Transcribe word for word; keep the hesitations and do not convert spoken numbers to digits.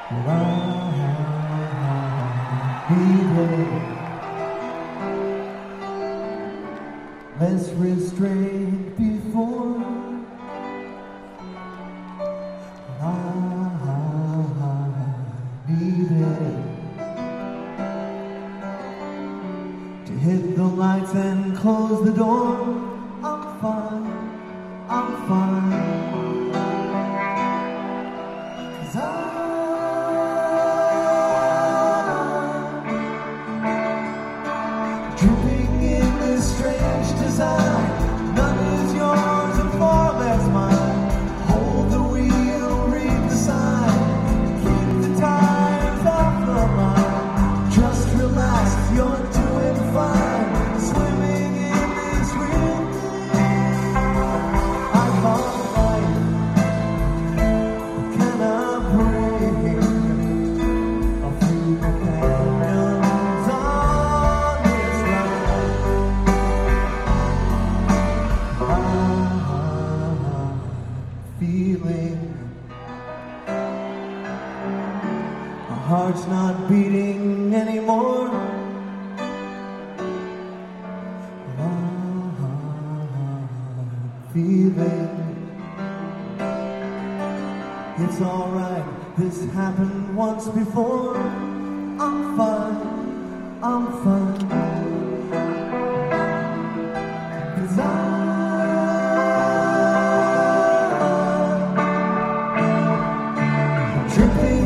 Less restrained before. I needed to hit the lights and close the door. I'm fine, I'm fine. 'Cause I dripping in this strange design. None is yours and far less mine. Hold the wheel, read the sign. Keep the tires off the line. Just relax, you're doing fine. Swimming in this real thing I call life. Can I bring a few companions on this ride? I'm feeling my heart's not beating anymore. I'm feeling it's alright, this happened once before. I'm fine, I'm fine. 'Cause I'm dripping